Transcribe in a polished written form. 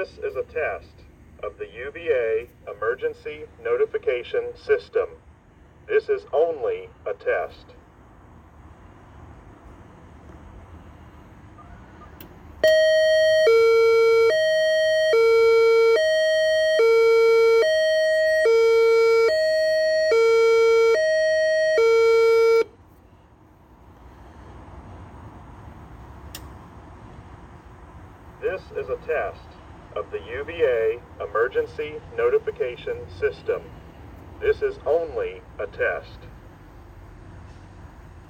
This is a test of the UVA Emergency Notification System. This is only a test. This is a test of the UVA Emergency Notification System. This is only a test.